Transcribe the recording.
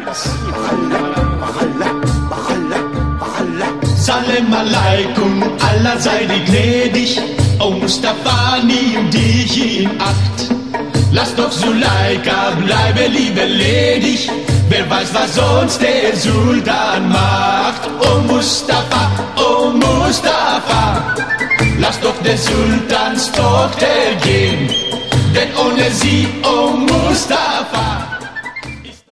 Salam alaikum, Allah sei dir gnädig. Oh Mustafa, nimm dich in Acht. Lass doch Suleika bleibe lieber ledig. Wer weiß, was sonst der Sultan macht. Oh Mustafa, oh Mustafa, lass doch der Sultanstochter gehen. Denn ohne sie, oh Mustafa,